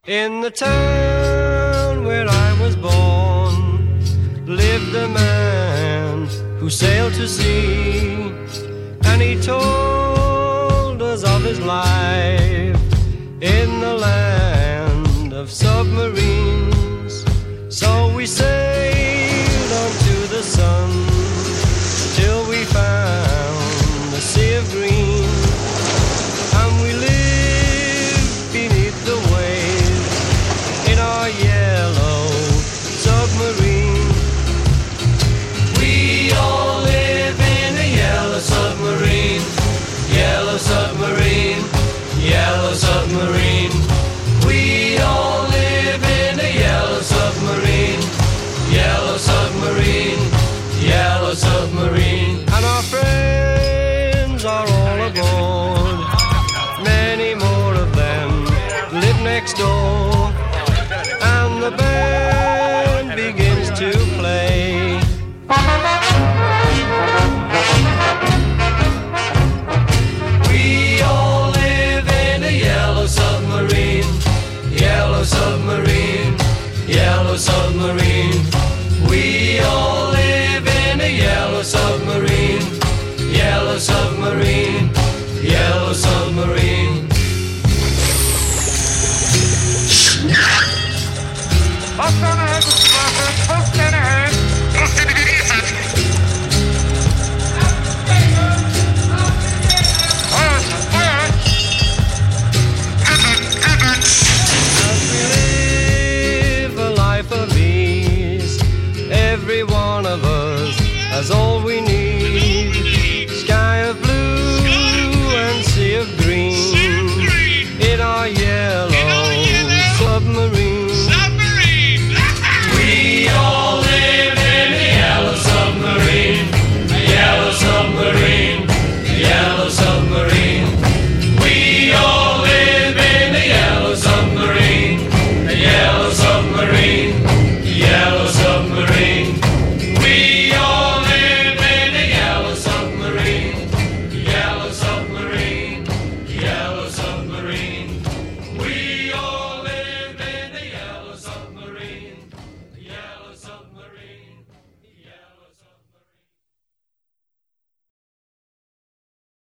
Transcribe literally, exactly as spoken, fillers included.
In the town where I was born lived a man who sailed to sea, and he told us of his life in the land of submarines. So we sailed on to the sun till we found the sea of green, and we lived beneath the waves in our yellow submarine. We all live in a yellow submarine, yellow submarine, yellow submarine. We all live in a yellow submarine, yellow submarine, yellow submarine. And our friends are all aboard, many more of them live next door, and the band